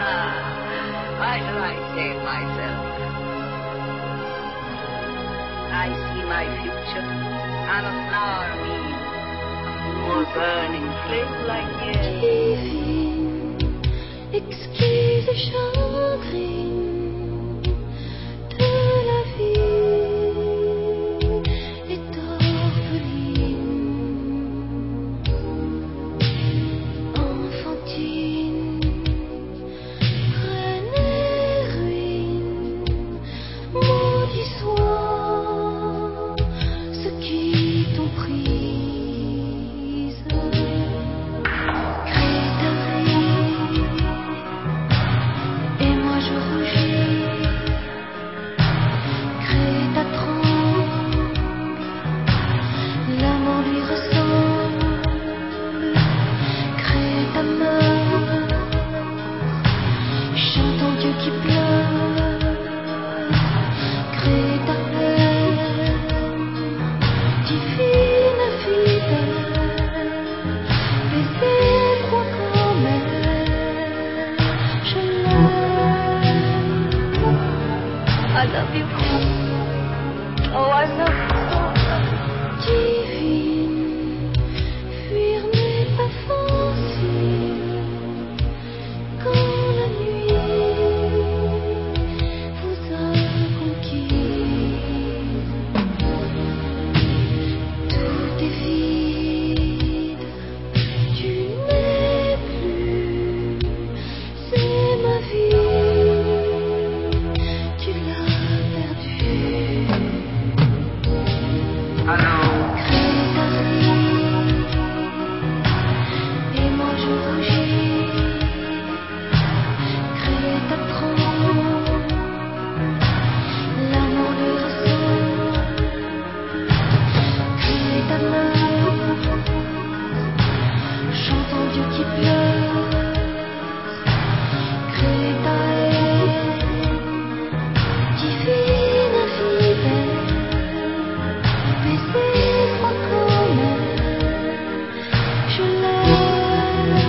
Why should I save myself? I see my future on a flower wheel, more burning flame like Divine, exquise et chagrine de la vie est orpheline, enfantine, reine et ruine, maudit soit ceux qui t'ont prise. Crée ta vie, et moi je rougis. Crée ta trempe, la mort lui ressemble. Crée ta mort, chantant Dieu qui pleure. Crée ta peine, divine fidèle. Baiser quoi quand même, je l'aime. I love you. Oh, I love you so. Divine, fuir n'est pas facile. Quand la nuit vous a conquise, tout est vide, tu n'es plus, c'est ma vie, tu l'as perdue. Crée ta vie, et moi je rougis. Crée ta trompe, l'amour lui ressemble. Crée ta mort, chantant Dieu qui pleure. Crée ta haine, divine infidèle. Baiser moi quand même, je l'aime.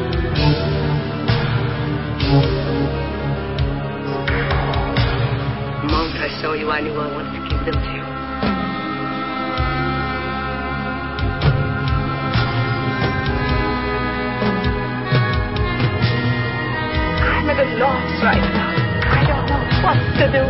Monk, I saw you. I knew I wanted to give them to you. I'm at a loss right now. I don't know what to do.